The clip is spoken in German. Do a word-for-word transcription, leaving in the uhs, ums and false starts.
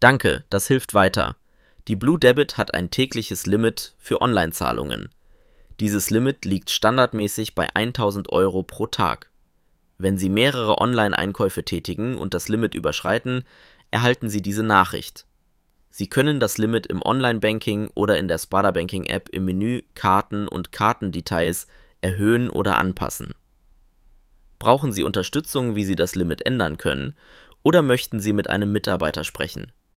Danke, das hilft weiter. Die Blue Debit hat ein tägliches Limit für Online-Zahlungen. Dieses Limit liegt standardmäßig bei tausend Euro pro Tag. Wenn Sie mehrere Online-Einkäufe tätigen und das Limit überschreiten, erhalten Sie diese Nachricht. Sie können das Limit im Online-Banking oder in der Sparda Banking-App im Menü Karten und Kartendetails erhöhen oder anpassen. Brauchen Sie Unterstützung, wie Sie das Limit ändern können, oder möchten Sie mit einem Mitarbeiter sprechen?